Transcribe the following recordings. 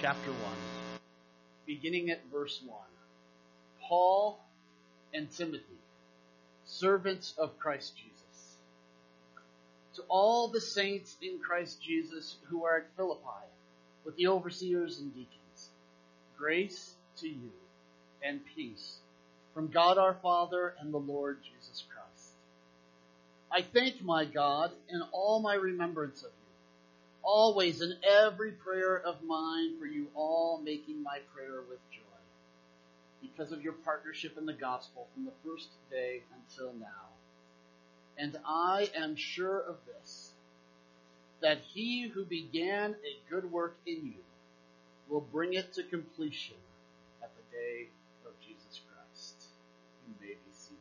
chapter 1, beginning at verse 1. Paul and Timothy, servants of Christ Jesus, to all the saints in Christ Jesus who are at Philippi, with the overseers and deacons, grace to you and peace from God our Father and the Lord Jesus Christ. I thank my God in all my remembrance of you, always in every prayer of mine for you all, making my prayer with joy, because of your partnership in the gospel from the first day until now. And I am sure of this, that he who began a good work in you will bring it to completion at the day of Jesus Christ. You may be seated.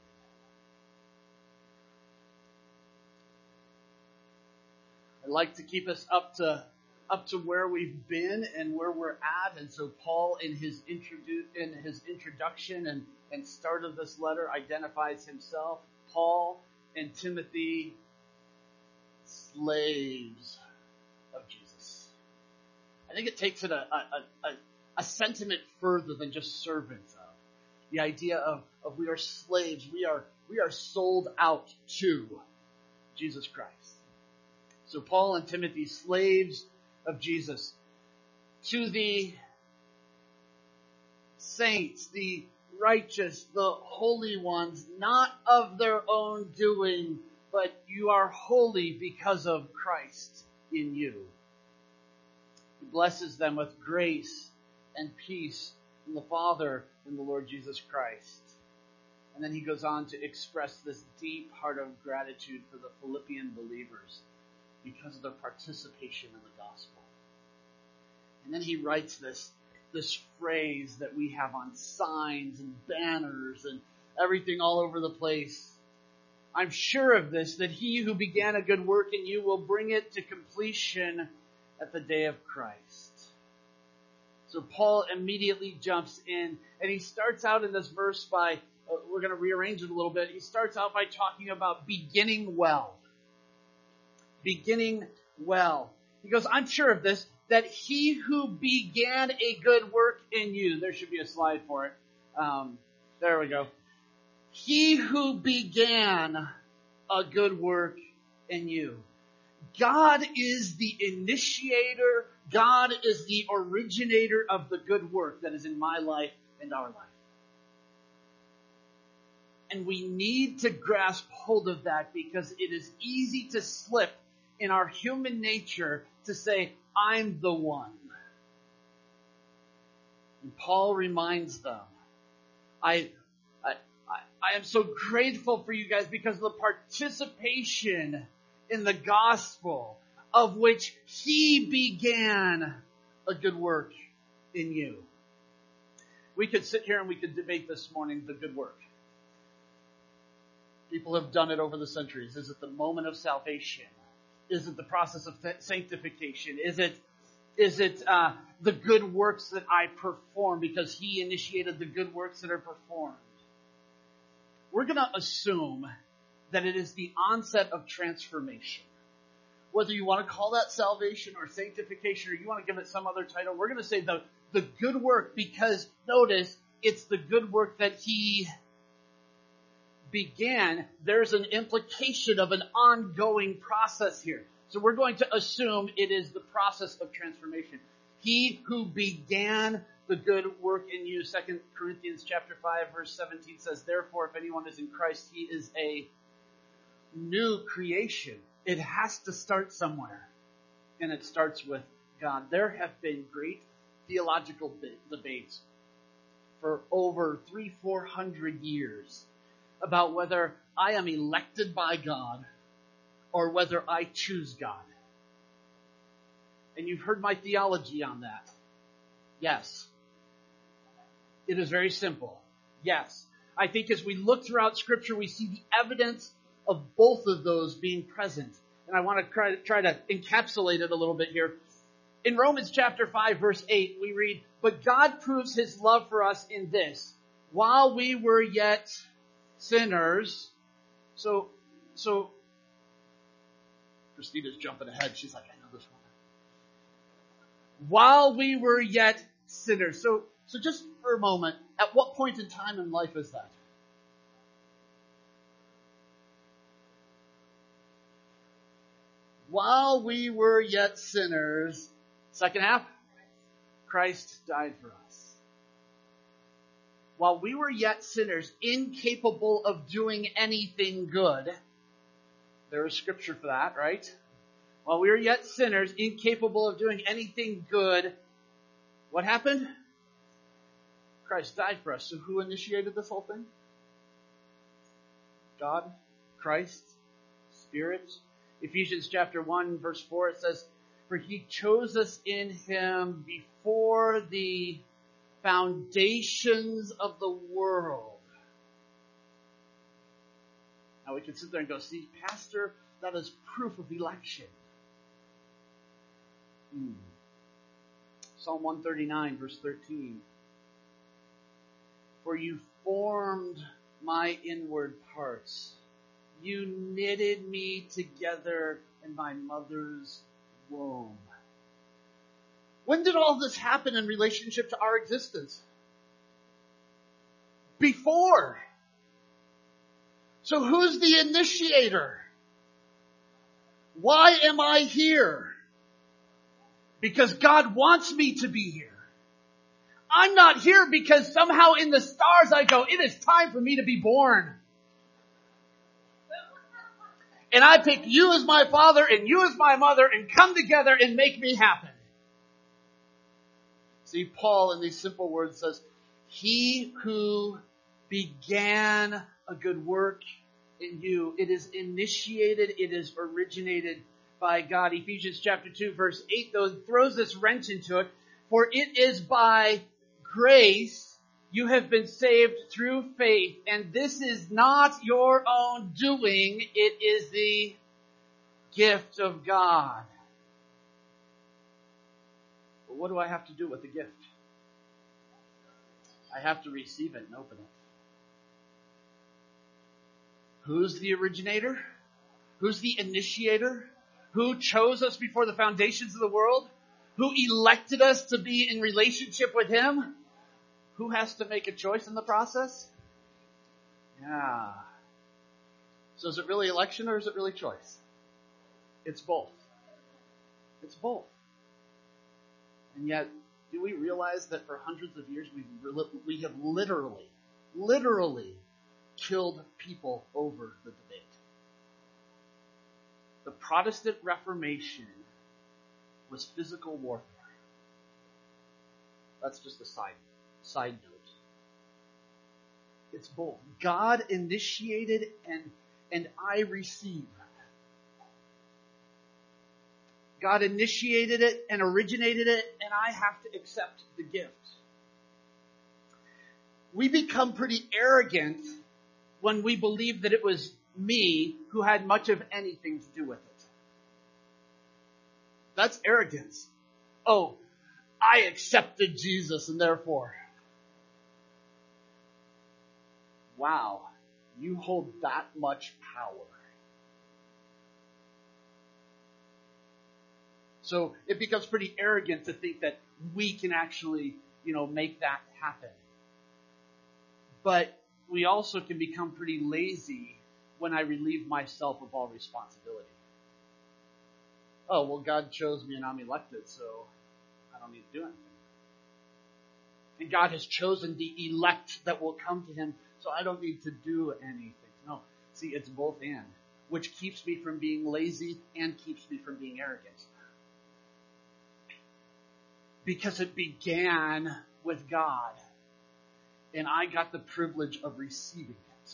I'd like to keep us up to where we've been and where we're at. And so Paul, in his introduction and start of this letter, identifies himself, Paul and Timothy, slaves of Jesus. I think it takes it a sentiment further than just servants of. The idea of we are slaves, we are sold out to Jesus Christ. So Paul and Timothy, slaves of Jesus, to the saints, the righteous, the holy ones, not of their own doing, but you are holy because of Christ in you. He blesses them with grace and peace from the Father and the Lord Jesus Christ. And then he goes on to express this deep heart of gratitude for the Philippian believers because of their participation in the gospel. And then he writes this phrase that we have on signs and banners and everything all over the place. I'm sure of this, that he who began a good work in you will bring it to completion at the day of Christ. So Paul immediately jumps in, and he starts out in this verse by, we're going to rearrange it a little bit. He starts out by talking about beginning well. Beginning well. He goes, I'm sure of this, that he who began a good work in you. There should be a slide for it. There we go. He who began a good work in you. God is the initiator. God is the originator of the good work that is in my life and our life. And we need to grasp hold of that, because it is easy to slip in our human nature to say, I'm the one. And Paul reminds them, I am so grateful for you guys because of the participation in the gospel of which he began a good work in you. We could sit here and we could debate this morning the good work. People have done it over the centuries. Is it the moment of salvation? Is it the process of sanctification? Is it the good works that I perform because he initiated the good works that are performed? We're going to assume that it is the onset of transformation. Whether you want to call that salvation or sanctification, or you want to give it some other title, we're going to say the good work, because notice it's the good work that he began. There's an implication of an ongoing process here. So we're going to assume it is the process of transformation. He who began the good work in you. 2 Corinthians chapter 5 verse 17 says, therefore, if anyone is in Christ, he is a new creation. It has to start somewhere. And it starts with God. There have been great theological debates for over 300-400 years about whether I am elected by God or whether I choose God. And you've heard my theology on that. Yes. It is very simple. Yes. I think as we look throughout Scripture, we see the evidence of both of those being present. And I want to try to encapsulate it a little bit here. In Romans chapter 5 verse 8, we read, but God proves his love for us in this, while we were yet sinners. So Christina's jumping ahead. She's like, I know this one. while we were yet sinners. So just for a moment, at what point in time in life is that? While we were yet sinners, second half, Christ died for us. While we were yet sinners, incapable of doing anything good, there is scripture for that, right? While we were yet sinners, incapable of doing anything good, what happened? Christ died for us. So who initiated this whole thing? God, Christ, Spirit. Ephesians chapter 1 verse 4, it says, "For he chose us in him before the foundations of the world." Now we can sit there and go, see, Pastor, that is proof of election. Psalm 139 verse 13. "For you formed my inward parts. You knitted me together in my mother's womb." When did all this happen in relationship to our existence? Before. So who's the initiator? Why am I here? Because God wants me to be here. I'm not here because somehow in the stars I go, it is time for me to be born. And I pick you as my father and you as my mother and come together and make me happen. See, Paul in these simple words says, "He who began a good work in you, it is initiated, it is originated by God." Ephesians chapter 2 verse 8 though throws this wrench into it. "For it is by grace you have been saved through faith, and this is not your own doing, it is the gift of God." But what do I have to do with the gift? I have to receive it and open it. Who's the originator? Who's the initiator? Who chose us before the foundations of the world? Who elected us to be in relationship with Him? Who has to make a choice in the process? Yeah. So is it really election or is it really choice? It's both. It's both. And yet, do we realize that for hundreds of years we have literally killed people over the debate? The Protestant Reformation was physical warfare. That's just a side note. It's both. God initiated and I receive. God initiated it and originated it, and I have to accept the gift. We become pretty arrogant when we believe that it was me who had much of anything to do with it. That's arrogance. Oh, I accepted Jesus and therefore. Wow, you hold that much power. So it becomes pretty arrogant to think that we can actually, make that happen. But we also can become pretty lazy when I relieve myself of all responsibility. Oh, well, God chose me and I'm elected, so I don't need to do anything. And God has chosen the elect that will come to Him, so I don't need to do anything. No, see, it's both and, which keeps me from being lazy and keeps me from being arrogant. Because it began with God, and I got the privilege of receiving it.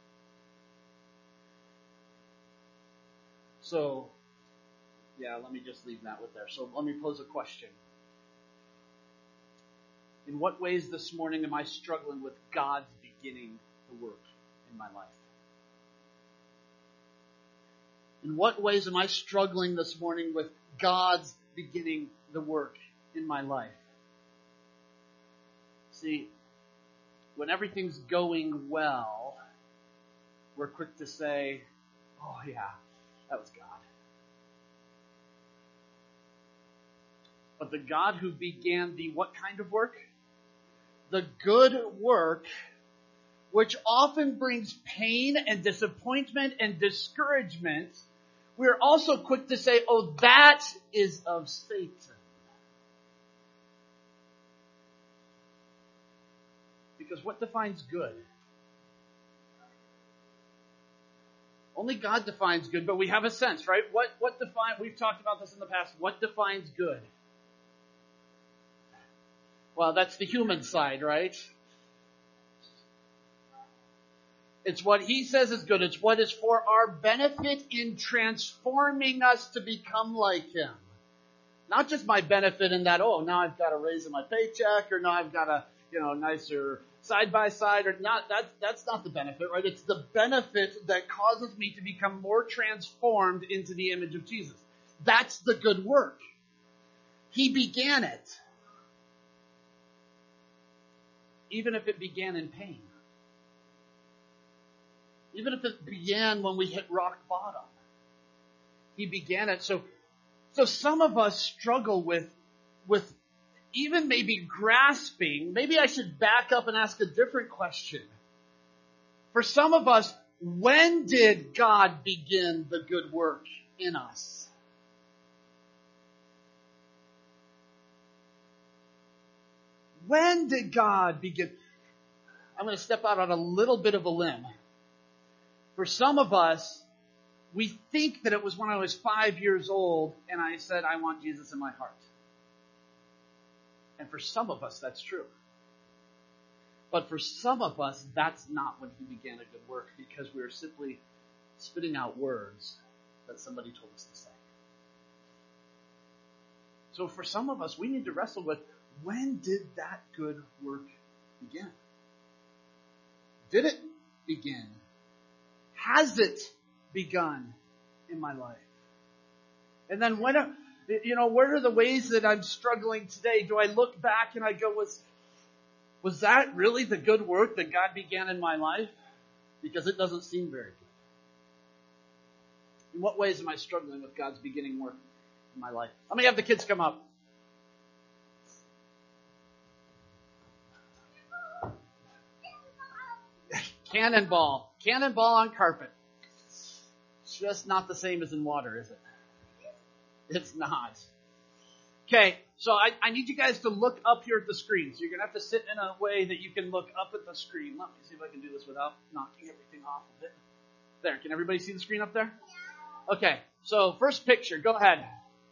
So, let me just leave that with there. So let me pose a question. In what ways this morning am I struggling with God's beginning the work in my life? In what ways am I struggling this morning with God's beginning the work in my life? See, when everything's going well, we're quick to say, oh yeah, that was God. But the God who began the what kind of work? The good work, which often brings pain and disappointment and discouragement, we're also quick to say, oh, that is of Satan. Because what defines good? Only God defines good, but we have a sense, right? We've talked about this in the past. What defines good? Well, that's the human side, right? It's what he says is good. It's what is for our benefit in transforming us to become like him. Not just my benefit in that, oh, now I've got a raise in my paycheck, or now I've got a, nicer side by side, or not. That's not the benefit, right? It's the benefit that causes me to become more transformed into the image of Jesus. That's the good work. He began it. Even if it began in pain. Even if it began when we hit rock bottom. He began it. So some of us struggle with even maybe grasping. Maybe I should back up and ask a different question. For some of us, when did God begin the good work in us? When did God begin? I'm going to step out on a little bit of a limb. For some of us, we think that it was when I was 5 years old and I said, I want Jesus in my heart. And for some of us, that's true. But for some of us, that's not when he began a good work, because we were simply spitting out words that somebody told us to say. So for some of us, we need to wrestle with, when did that good work begin? Did it begin? Has it begun in my life? And then what are the ways that I'm struggling today? Do I look back and I go, was that really the good work that God began in my life? Because it doesn't seem very good. In what ways am I struggling with God's beginning work in my life? Let me have the kids come up. Cannonball on carpet. Just not the same as in water, is it? It's not. Okay, so I need you guys to look up here at the screen. So you're going to have to sit in a way that you can look up at the screen. Let me see if I can do this without knocking everything off of it. There, can everybody see the screen up there? Okay, so first picture, go ahead.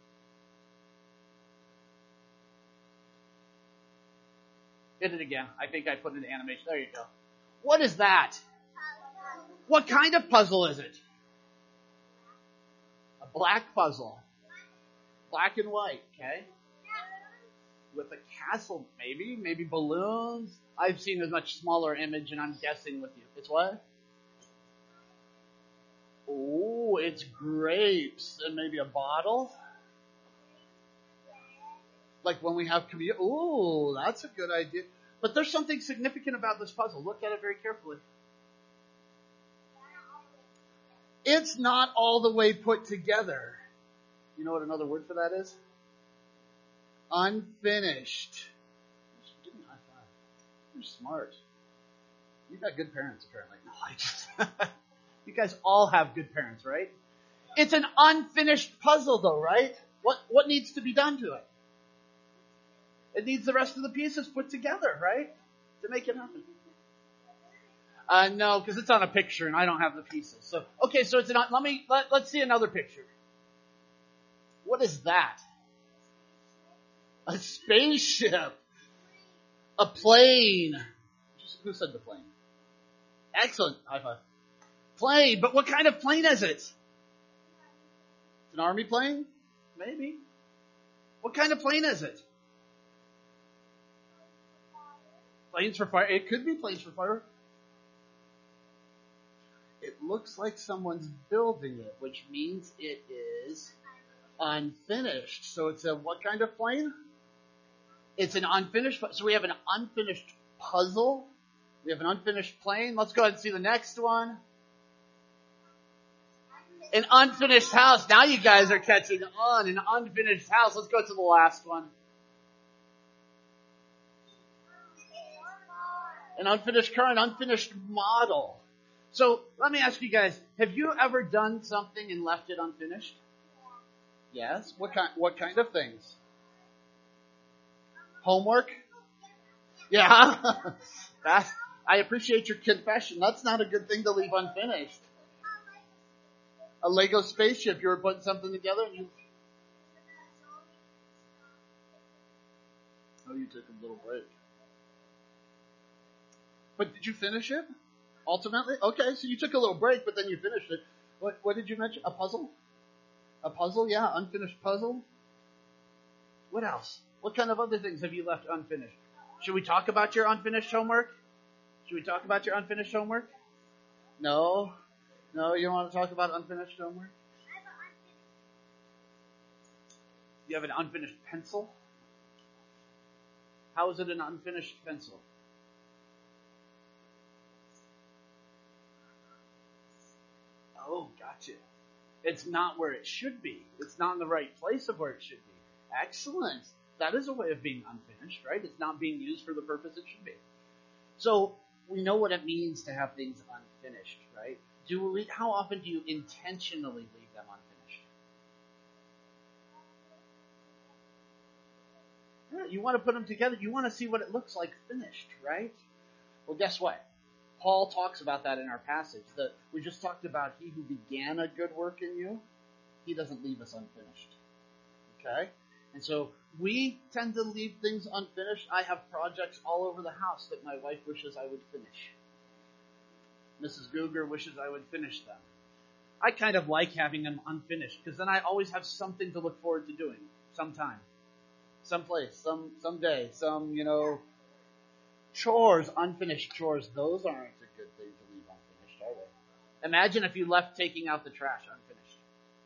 Hit it again. I think I put it in animation. There you go. What is that? What kind of puzzle is it? A black puzzle. Black and white, okay? With a castle, maybe balloons. I've seen a much smaller image, and I'm guessing with you. It's what? Oh, it's grapes and maybe a bottle. Like when we have communion. Oh, that's a good idea. But there's something significant about this puzzle. Look at it very carefully. It's not all the way put together. You know what another word for that is? Unfinished. Give me a high five. You're smart. You got good parents, apparently. No, you guys all have good parents, right? It's an unfinished puzzle, though, right? What needs to be done to it? It needs the rest of the pieces put together, right? To make it happen. No, because it's on a picture and I don't have the pieces. So, okay, so it's let's see another picture. What is that? A spaceship. A plane. Who said the plane? Excellent. High five. Plane, but what kind of plane is it? It's an army plane? Maybe. What kind of plane is it? Planes for fire. It could be planes for fire. It looks like someone's building it, which means it is unfinished. So it's a what kind of plane? It's an unfinished. So we have an unfinished puzzle. We have an unfinished plane. Let's go ahead and see the next one. An unfinished house. Now you guys are catching on. An unfinished house. Let's go to the last one. An unfinished car, an unfinished model. So let me ask you guys, have you ever done something and left it unfinished? Yes. What kind of things? Homework? Yeah. I appreciate your confession. That's not a good thing to leave unfinished. A Lego spaceship. You were putting something together and you took a little break. But did you finish it? Ultimately? Okay, so you took a little break, but then you finished it. What did you mention? A puzzle? A puzzle, yeah, unfinished puzzle. What else? What kind of other things have you left unfinished? Should we talk about your unfinished homework? No? No, you don't want to talk about unfinished homework? You have an unfinished pencil? How is it an unfinished pencil? Oh, gotcha. It's not where it should be. It's not in the right place of where it should be. Excellent. That is a way of being unfinished, right? It's not being used for the purpose it should be. So we know what it means to have things unfinished, right? How often do you intentionally leave them unfinished? Yeah, you want to put them together. You want to see what it looks like finished, right? Well, guess what? Paul talks about that in our passage. That we just talked about he who began a good work in you, he doesn't leave us unfinished. Okay? And so we tend to leave things unfinished. I have projects all over the house that my wife wishes I would finish. Mrs. Guger wishes I would finish them. I kind of like having them unfinished because then I always have something to look forward to doing sometime, someplace, someday, chores, unfinished chores. Those aren't a good thing to leave unfinished, are they? Imagine if you left taking out the trash unfinished.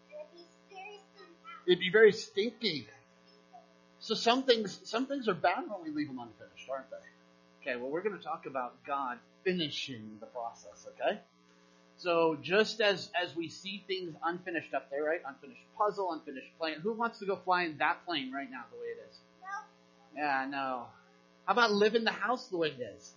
It'd be very stinky. So some things are bad when we leave them unfinished, aren't they? Okay, well, we're going to talk about God finishing the process, okay? So just as we see things unfinished up there, right? Unfinished puzzle, unfinished plane. Who wants to go fly in that plane right now the way it is? No. Yeah, no. How about live in the house the way it is?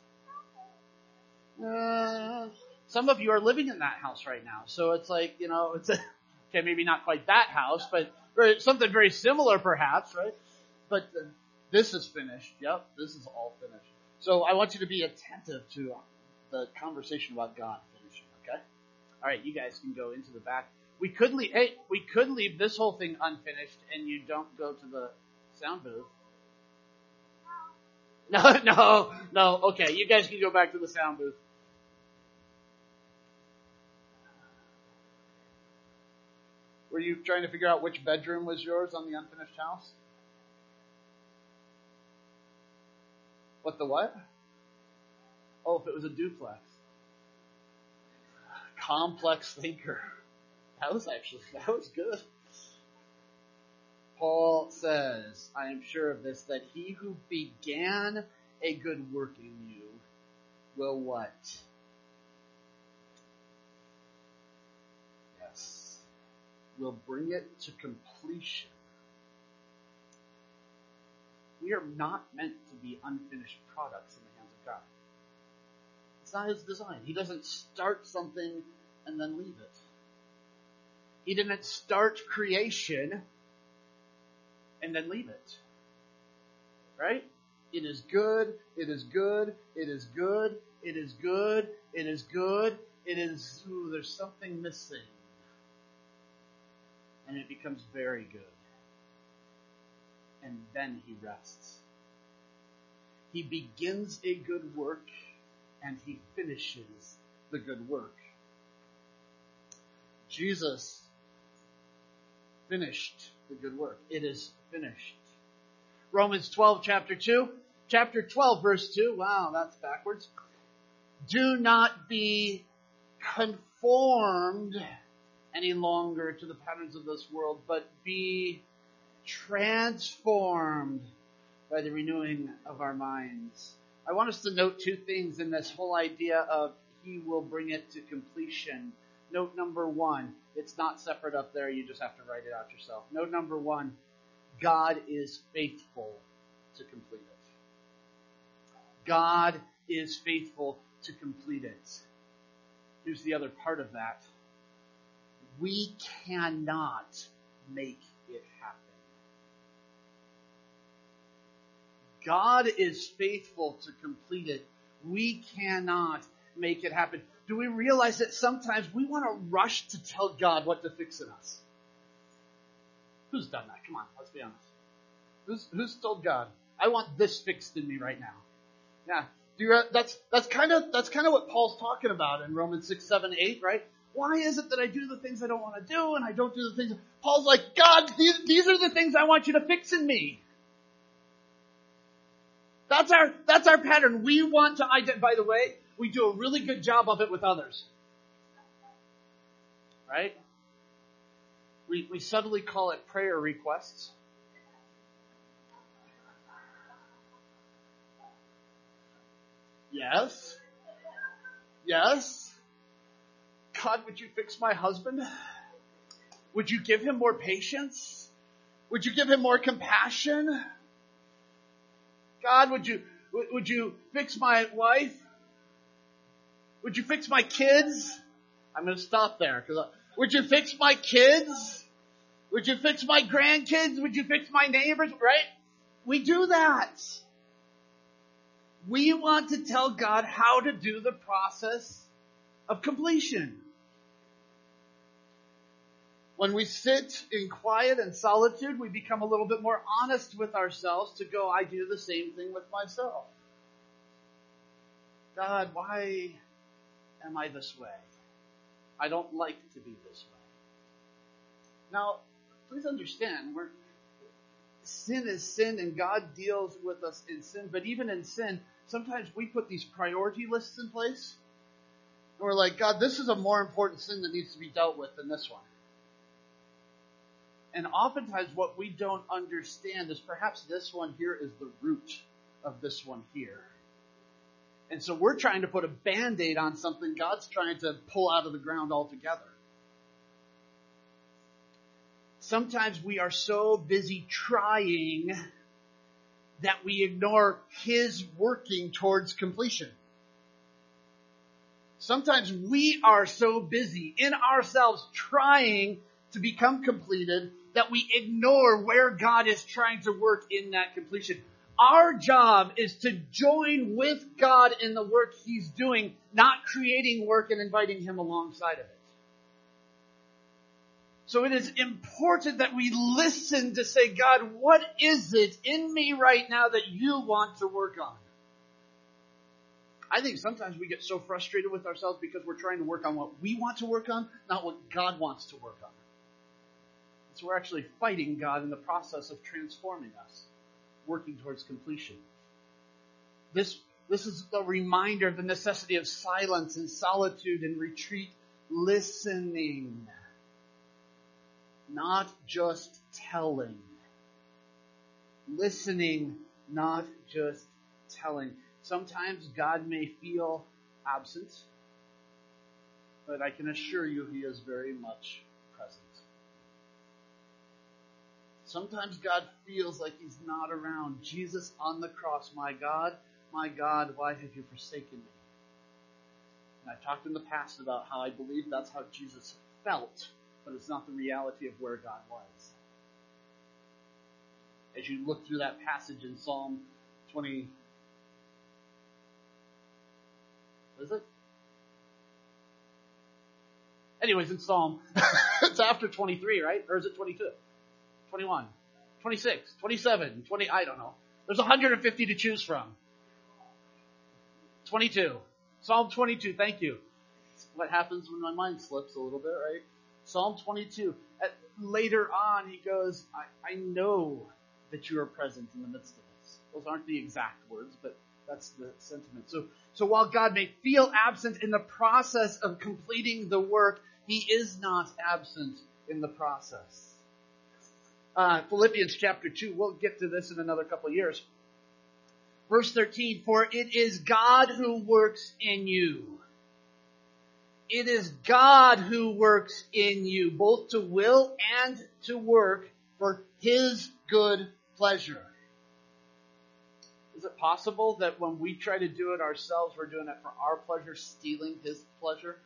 Some of you are living in that house right now. So it's like, okay, maybe not quite that house, but something very similar perhaps, right? But this is finished. Yep, this is all finished. So I want you to be attentive to the conversation about God finishing, okay? All right, you guys can go into the back. We could leave this whole thing unfinished and you don't go to the sound booth. No. Okay, you guys can go back to the sound booth. Were you trying to figure out which bedroom was yours on the unfinished house? What the what? Oh, if it was a duplex. Complex thinker. That was good. Paul says, I am sure of this, that he who began a good work in you will what? Yes. Will bring it to completion. We are not meant to be unfinished products in the hands of God. It's not his design. He doesn't start something and then leave it. He didn't start creation and then leave it. Right? It is good, it is good, it is good, it is good, it is good, there's something missing. And it becomes very good. And then he rests. He begins a good work and he finishes the good work. Jesus finished the good work. It is finished. Romans 12, chapter 2. Chapter 12, verse 2. Wow, that's backwards. Do not be conformed any longer to the patterns of this world, but be transformed by the renewing of our minds. I want us to note two things in this whole idea of he will bring it to completion. Note number one, it's not separate up there. You just have to write it out yourself. Note number one, God is faithful to complete it. God is faithful to complete it. Here's the other part of that. We cannot make it happen. God is faithful to complete it. We cannot make it happen. Do we realize that sometimes we want to rush to tell God what to fix in us? Who's done that? Come on, let's be honest. Who's told God, I want this fixed in me right now? Yeah. That's kind of what Paul's talking about in Romans 6, 7, 8, right? Why is it that I do the things I don't want to do and I don't do the things? Paul's like, God, these are the things I want you to fix in me. That's our pattern. We want to by the way, we do a really good job of it with others. Right? We subtly call it prayer requests. Yes. Yes. God, would you fix my husband? Would you give him more patience? Would you give him more compassion? God, would you fix my wife? Would you fix my kids? I'm going to stop there. Would you fix my kids? Would you fix my grandkids? Would you fix my neighbors? Right? We do that. We want to tell God how to do the process of completion. When we sit in quiet and solitude, we become a little bit more honest with ourselves to go, I do the same thing with myself. God, why am I this way? I don't like to be this way. Now, please understand, sin is sin and God deals with us in sin. But even in sin, sometimes we put these priority lists in place. And we're like, God, this is a more important sin that needs to be dealt with than this one. And oftentimes what we don't understand is perhaps this one here is the root of this one here. And so we're trying to put a Band-Aid on something God's trying to pull out of the ground altogether. Sometimes we are so busy trying that we ignore His working towards completion. Sometimes we are so busy in ourselves trying to become completed that we ignore where God is trying to work in that completion. Our job is to join with God in the work He's doing, not creating work and inviting Him alongside of it. So it is important that we listen to say, God, what is it in me right now that you want to work on? I think sometimes we get so frustrated with ourselves because we're trying to work on what we want to work on, not what God wants to work on. So we're actually fighting God in the process of transforming us, working towards completion. This is a reminder of the necessity of silence and solitude and retreat, listening, not just telling. Listening, not just telling. Sometimes God may feel absent, but I can assure you He is very much present. Sometimes God feels like He's not around. Jesus on the cross, my God, why have you forsaken me? And I've talked in the past about how I believe that's how Jesus felt, but it's not the reality of where God was. As you look through that passage in Psalm 20, what is it? Anyways, in Psalm, it's after 23, right? Or is it 22? 21, 26, 27, 20, I don't know. There's 150 to choose from. 22. Psalm 22, thank you. That's what happens when my mind slips a little bit, right? Psalm 22. Later on, he goes, I know that you are present in the midst of this. Those aren't the exact words, but that's the sentiment. So while God may feel absent in the process of completing the work, He is not absent in the process. Philippians chapter 2, we'll get to this in another couple of years. Verse 13, for it is God who works in you, It is God who works in you, both to will and to work for His good pleasure. Is it possible that when we try to do it ourselves, we're doing it for our pleasure, stealing His pleasure?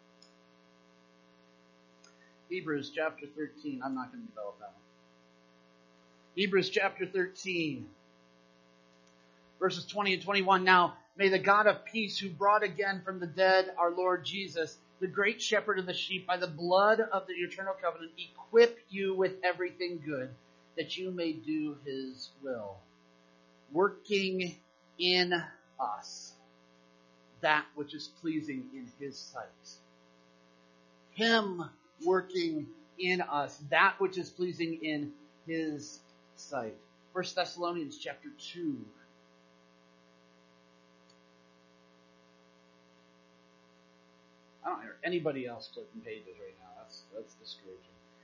Hebrews chapter 13. I'm not going to develop that one. Hebrews chapter 13, verses 20 and 21. Now, may the God of peace, who brought again from the dead our Lord Jesus, the great shepherd of the sheep, by the blood of the eternal covenant, equip you with everything good, that you may do His will, working in us that which is pleasing in His sight. Him working in us that which is pleasing in His sight. 1 Thessalonians chapter 2. I don't hear anybody else flipping pages right now. That's discouraging.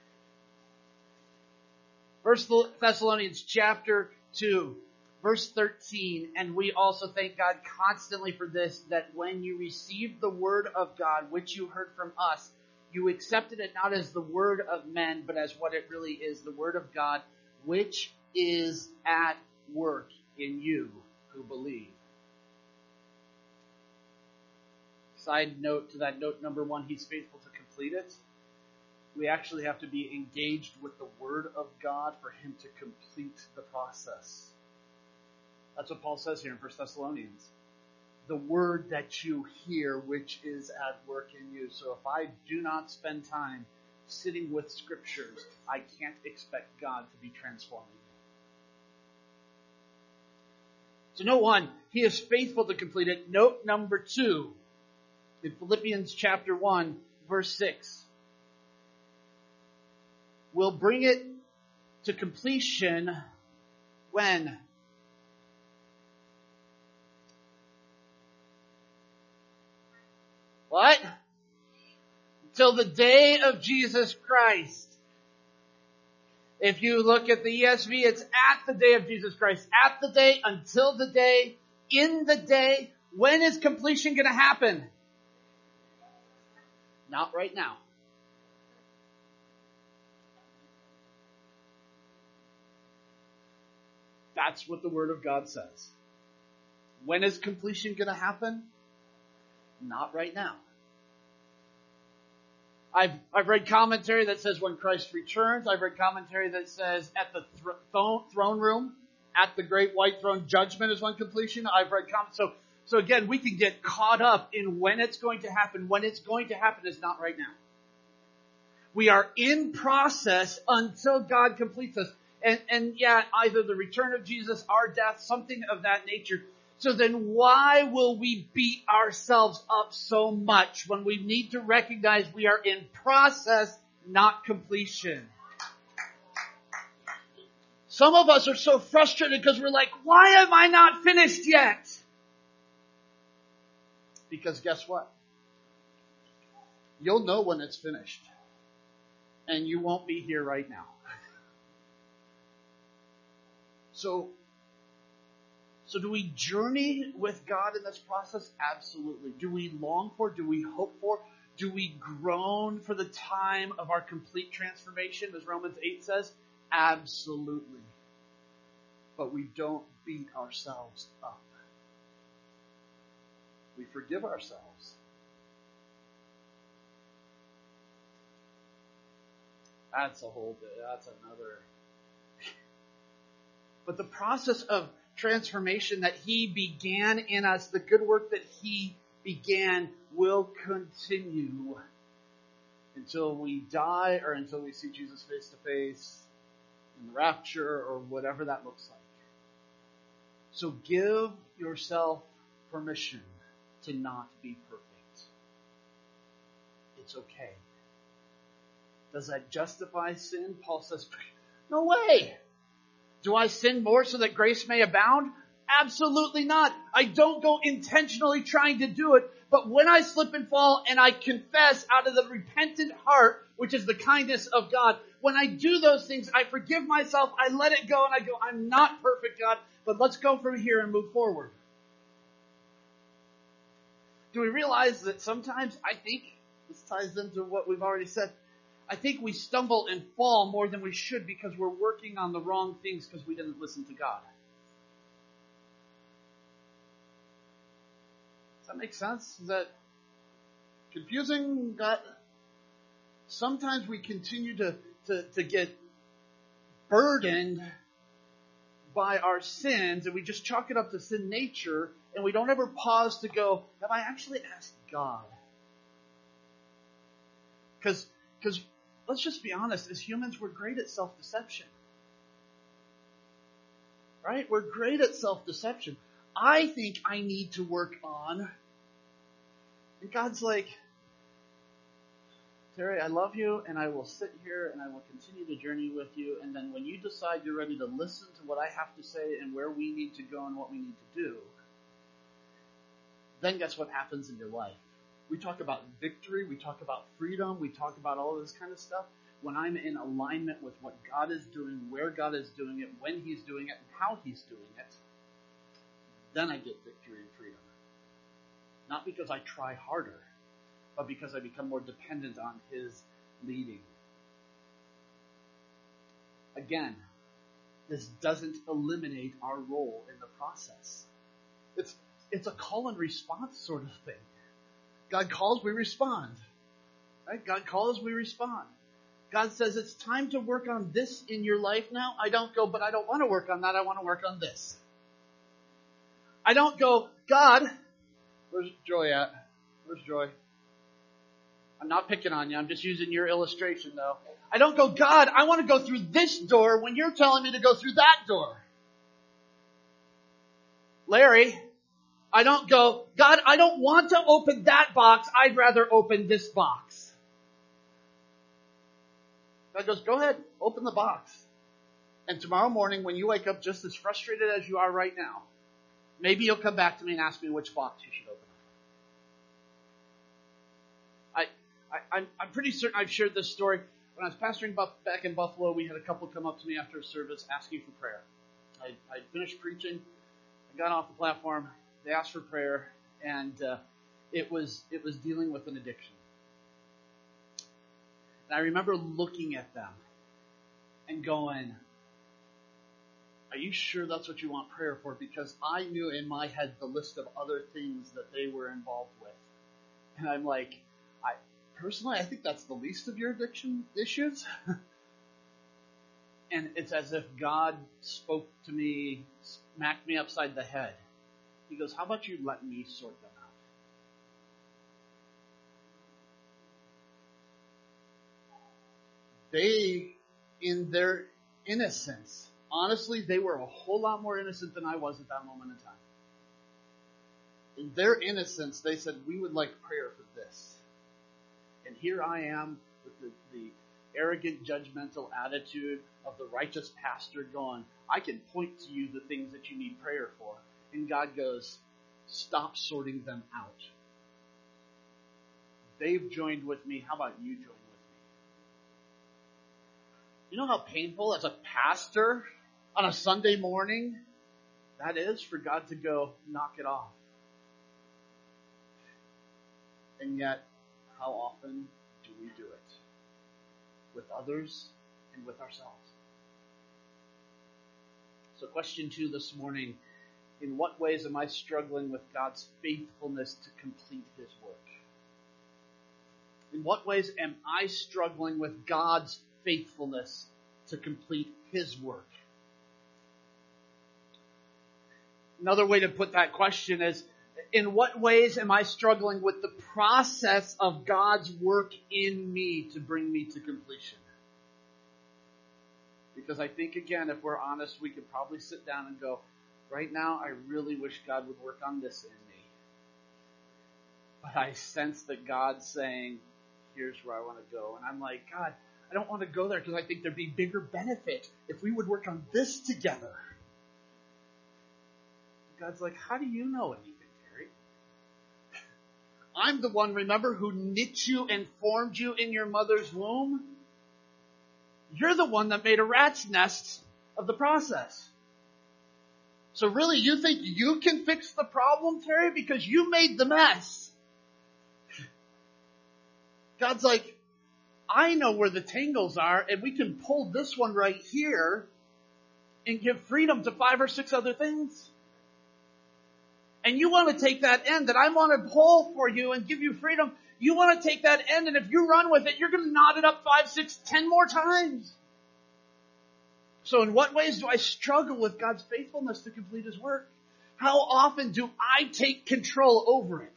1 Thessalonians chapter 2, verse 13. And we also thank God constantly for this, that when you received the word of God, which you heard from us, you accepted it not as the word of men, but as what it really is, the word of God, which is at work in you who believe. Side note to that note number 1, He's faithful to complete it. We actually have to be engaged with the Word of God for Him to complete the process. That's what Paul says here in 1 Thessalonians. The word that you hear, which is at work in you. So if I do not spend time sitting with Scriptures, I can't expect God to be transforming me. So note 1, He is faithful to complete it. Note number 2, in Philippians chapter 1, verse 6. We'll bring it to completion when? What? Till the day of Jesus Christ. If you look at the ESV, it's at the day of Jesus Christ. At the day, until the day, in the day. When is completion going to happen? Not right now. That's what the Word of God says. When is completion going to happen? Not right now. I've read commentary that says when Christ returns. I've read commentary that says at the throne room, at the great white throne judgment is when completion. I've read comments. So again, we can get caught up in when it's going to happen. When it's going to happen is not right now. We are in process until God completes us. And yeah, either the return of Jesus, our death, something of that nature. So then why will we beat ourselves up so much when we need to recognize we are in process, not completion? Some of us are so frustrated because we're like, why am I not finished yet? Because guess what? You'll know when it's finished. And you won't be here right now. So do we journey with God in this process? Absolutely. Do we long for? Do we hope for? Do we groan for the time of our complete transformation, as Romans 8 says? Absolutely. But we don't beat ourselves up. We forgive ourselves. That's another. But the process of transformation that He began in us, the good work that He began, will continue until we die or until we see Jesus face to face in the rapture or whatever that looks like. So give yourself permission to not be perfect. It's okay. Does that justify sin? Paul says, no way. Do I sin more so that grace may abound? Absolutely not. I don't go intentionally trying to do it, but when I slip and fall and I confess out of the repentant heart, which is the kindness of God, when I do those things, I forgive myself, I let it go, and I go, I'm not perfect, God, but let's go from here and move forward. Do we realize that sometimes I think This ties into what we've already said. I think we stumble and fall more than we should because we're working on the wrong things because we didn't listen to God. Does that make sense? Is that confusing? Sometimes we continue to get burdened by our sins and we just chalk it up to sin nature and we don't ever pause to go, have I actually asked God? Because let's just be honest, as humans, we're great at self-deception. Right? We're great at self-deception. I think I need to work on. And God's like, Terry, I love you, and I will sit here, and I will continue to journey with you, and then when you decide you're ready to listen to what I have to say and where we need to go and what we need to do, then guess what happens in your life? We talk about victory, we talk about freedom, we talk about all this kind of stuff. When I'm in alignment with what God is doing, where God is doing it, when He's doing it, and how He's doing it, then I get victory and freedom. Not because I try harder, but because I become more dependent on His leading. Again, this doesn't eliminate our role in the process. It's a call and response sort of thing. God calls, we respond. Right? God calls, we respond. God says it's time to work on this in your life now. I don't go, but I don't want to work on that. I want to work on this. I don't go, God, where's Joy at? Where's Joy? I'm not picking on you. I'm just using your illustration, though. I don't go, God, I want to go through this door when you're telling me to go through that door. Larry, I don't go, God, I don't want to open that box. I'd rather open this box. God goes, go ahead, open the box. And tomorrow morning when you wake up just as frustrated as you are right now, maybe you'll come back to me and ask me which box you should open. I'm pretty certain I've shared this story. When I was pastoring back in Buffalo, we had a couple come up to me after a service asking for prayer. I finished preaching. I got off the platform. They asked for prayer, and it was dealing with an addiction. And I remember looking at them and going, are you sure that's what you want prayer for? Because I knew in my head the list of other things that they were involved with. And I'm like, personally, I think that's the least of your addiction issues. And it's as if God spoke to me, smacked me upside the head. He goes, how about you let me sort them out? They, in their innocence, honestly, they were a whole lot more innocent than I was at that moment in time. In their innocence, they said, we would like prayer for this. And here I am with the arrogant, judgmental attitude of the righteous pastor going, I can point to you the things that you need prayer for. And God goes, stop sorting them out. They've joined with me. How about you join with me? You know how painful as a pastor on a Sunday morning that is for God to go, knock it off. And yet, how often do we do it? With others and with ourselves. So question 2 this morning, in what ways am I struggling with God's faithfulness to complete His work? In what ways am I struggling with God's faithfulness to complete His work? Another way to put that question is, in what ways am I struggling with the process of God's work in me to bring me to completion? Because I think, again, if we're honest, we could probably sit down and go, right now, I really wish God would work on this in me. But I sense that God's saying, here's where I want to go. And I'm like, God, I don't want to go there because I think there'd be bigger benefit if we would work on this together. God's like, how do you know anything? I'm the one, remember, who knit you and formed you in your mother's womb. You're the one that made a rat's nest of the process. So really, you think you can fix the problem, Terry, because you made the mess. God's like, I know where the tangles are, and we can pull this one right here and give freedom to 5 or 6 other things. And you want to take that end that I want to pull for you and give you freedom. You want to take that end, and if you run with it, you're going to knot it up 5, 6, 10 more times. So in what ways do I struggle with God's faithfulness to complete His work? How often do I take control over it?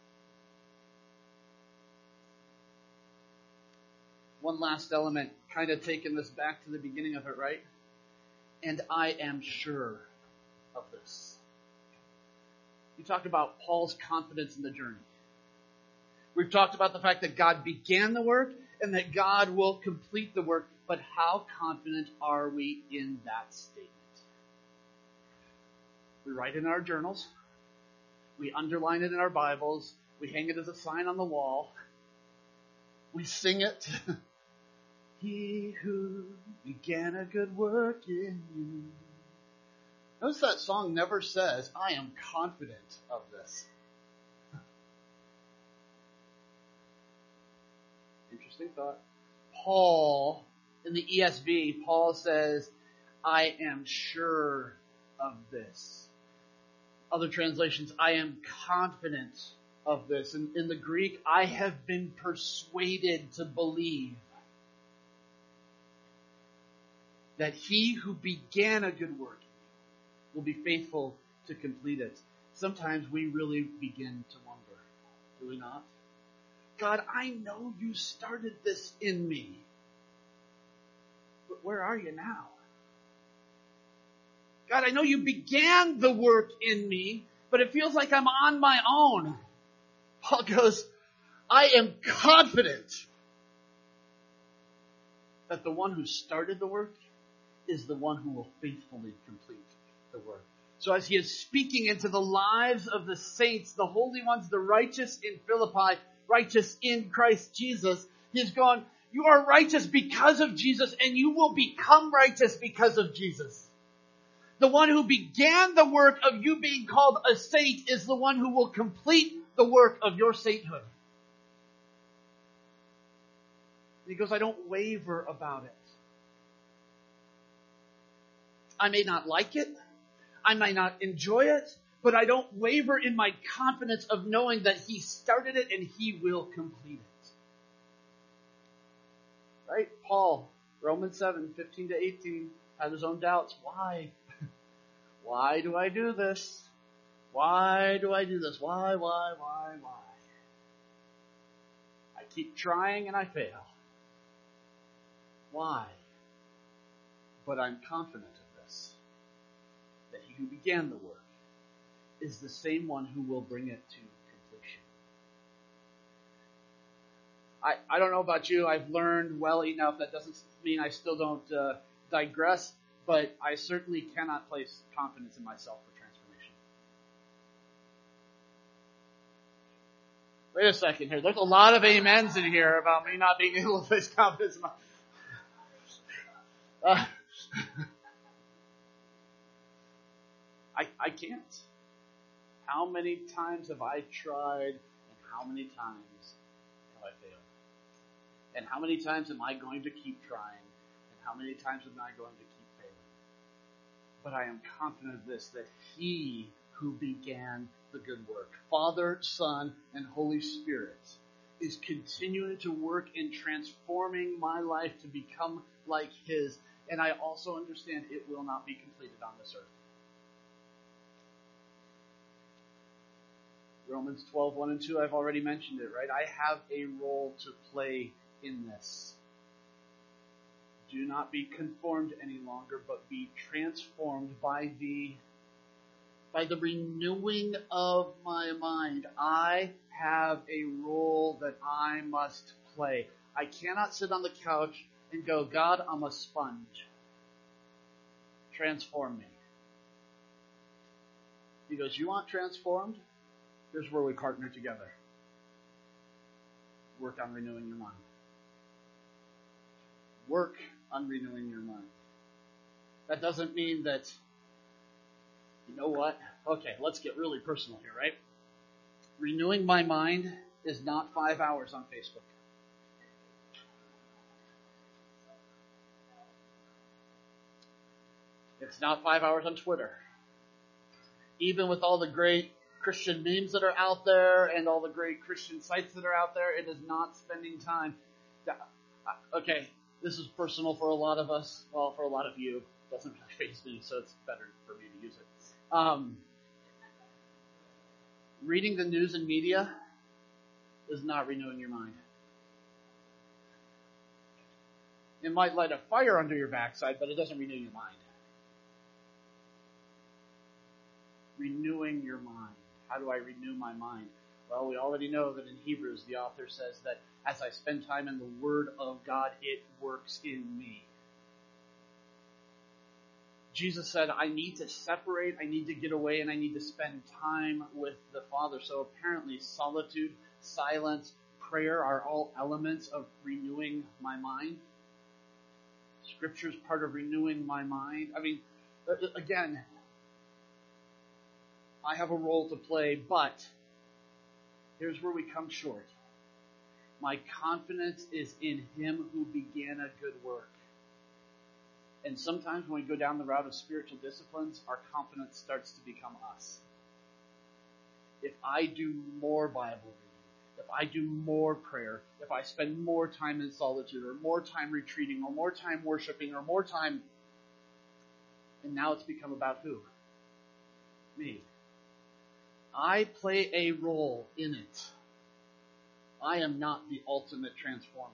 One last element, kind of taking this back to the beginning of it, right? And I am sure of this. You talk about Paul's confidence in the journey. We've talked about the fact that God began the work and that God will complete the work. But how confident are we in that statement? We write it in our journals. We underline it in our Bibles. We hang it as a sign on the wall. We sing it. He who began a good work in you. Notice that song never says, I am confident of this. Interesting thought. Paul, in the ESV, Paul says, I am sure of this. Other translations, I am confident of this. And in the Greek, I have been persuaded to believe that he who began a good work will be faithful to complete it. Sometimes we really begin to wonder, do we not? God, I know you started this in me, but where are you now? God, I know you began the work in me, but it feels like I'm on my own. Paul goes, I am confident that the one who started the work is the one who will faithfully complete the work. So as he is speaking into the lives of the saints, the holy ones, the righteous in Philippi, righteous in Christ Jesus, he's going, you are righteous because of Jesus, and you will become righteous because of Jesus. The one who began the work of you being called a saint is the one who will complete the work of your sainthood. And he goes, I don't waver about it. I may not like it. I may not enjoy it, but I don't waver in my confidence of knowing that he started it and he will complete it. Right? Paul, Romans 7, 15 to 18, had his own doubts. Why? Why do I do this? Why do I do this? Why? I keep trying and I fail. Why? But I'm confident of this, that he who began the work is the same one who will bring it to completion. I don't know about you. I've learned well enough. That doesn't mean I still don't digress, but I certainly cannot place confidence in myself for transformation. Wait a second here. There's a lot of amens in here about me not being able to place confidence in myself. I can't. How many times have I tried, and how many times have I failed? And how many times am I going to keep trying, and how many times am I going to keep failing? But I am confident of this, that he who began the good work, Father, Son, and Holy Spirit, is continuing to work in transforming my life to become like his. And I also understand it will not be completed on this earth. Romans 12, 1 and 2, I've already mentioned it, right? I have a role to play in this. Do not be conformed any longer, but be transformed by the renewing of my mind. I have a role that I must play. I cannot sit on the couch and go, God, I'm a sponge. Transform me. He goes, you want transformed? Here's where we partner together. Work on renewing your mind. Work on renewing your mind. That doesn't mean that, you know what? Okay, let's get really personal here, right? Renewing my mind is not 5 hours on Facebook. It's not 5 hours on Twitter. Even with all the great Christian memes that are out there and all the great Christian sites that are out there, it is not spending time. Okay, this is personal for a lot of us. Well, for a lot of you. It doesn't really face me, so it's better for me to use it. Reading the news and media is not renewing your mind. It might light a fire under your backside, but it doesn't renew your mind. Renewing your mind. How do I renew my mind? Well, we already know that in Hebrews, the author says that as I spend time in the Word of God, it works in me. Jesus said, I need to separate, I need to get away, and I need to spend time with the Father. So apparently solitude, silence, prayer are all elements of renewing my mind. Scripture is part of renewing my mind. I mean, again, I have a role to play, but here's where we come short. My confidence is in Him who began a good work. And sometimes when we go down the route of spiritual disciplines, our confidence starts to become us. If I do more Bible reading, if I do more prayer, if I spend more time in solitude, or more time retreating, or more time worshiping, or more time, and now it's become about who? Me. I play a role in it. I am not the ultimate transformer.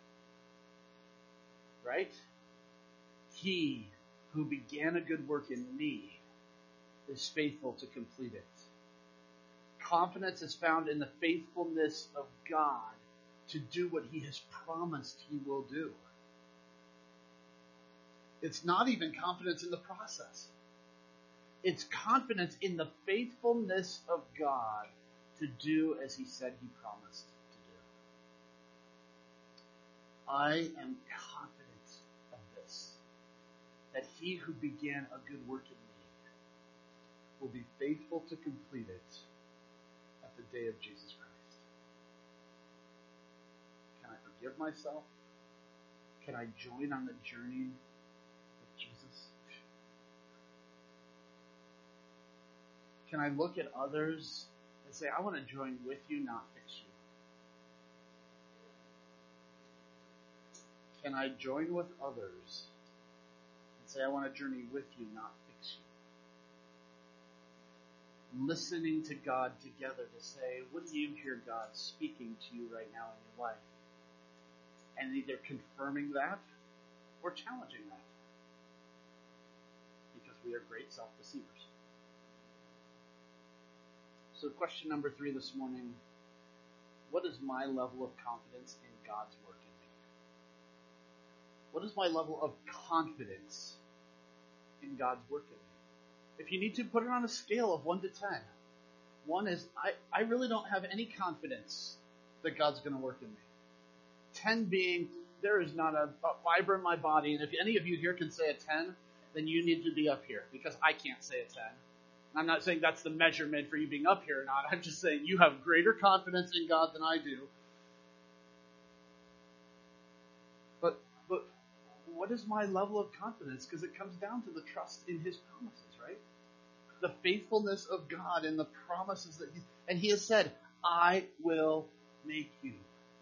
Right? He who began a good work in me is faithful to complete it. Confidence is found in the faithfulness of God to do what He has promised He will do. It's not even confidence in the process. It's confidence in the faithfulness of God to do as He said He promised to do. I am confident of this, that He who began a good work in me will be faithful to complete it at the day of Jesus Christ. Can I forgive myself? Can I join on the journey with Jesus? Can I look at others and say, I want to join with you, not fix you? Can I join with others and say, I want to journey with you, not fix you? Listening to God together to say, what do you hear God speaking to you right now in your life? And either confirming that or challenging that. Because we are great self-deceivers. So question number 3 this morning, what is my level of confidence in God's work in me? What is my level of confidence in God's work in me? If you need to, put it on a scale of 1 to 10. 1 is, I really don't have any confidence that God's going to work in me. 10 being, there is not a fiber in my body, and if any of you here can say a 10, then you need to be up here, because I can't say a 10. I'm not saying that's the measurement for you being up here or not. I'm just saying you have greater confidence in God than I do. But what is my level of confidence? Because it comes down to the trust in His promises, right? The faithfulness of God and the promises that He has said, I will make you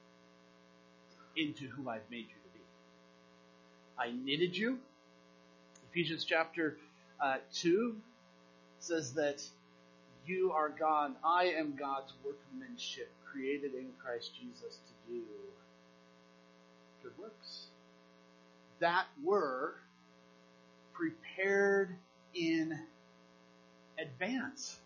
into who I've made you to be. I knitted you. Ephesians chapter 2 says that you are God, I am God's workmanship, created in Christ Jesus to do good works that were prepared in advance.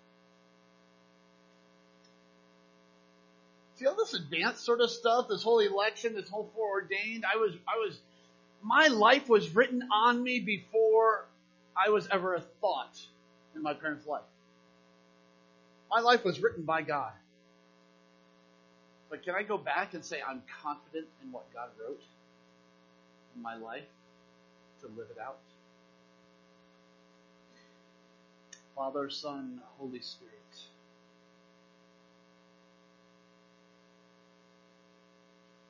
See all this advanced sort of stuff, this whole election, this whole foreordained, my life was written on me before I was ever a thought in my parents' life. My life was written by God. But can I go back and say I'm confident in what God wrote in my life to live it out? Father, Son, Holy Spirit,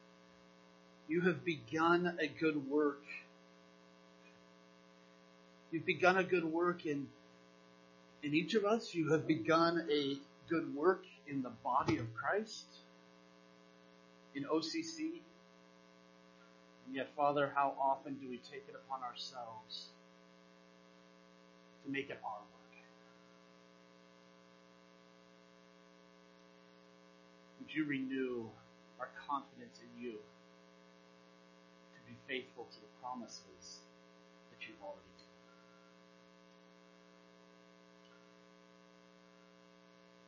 you have begun a good work You've begun a good work in each of us. You have begun a good work in the body of Christ, in OCC. And yet, Father, how often do we take it upon ourselves to make it our work? Would you renew our confidence in you to be faithful to the promises that you've already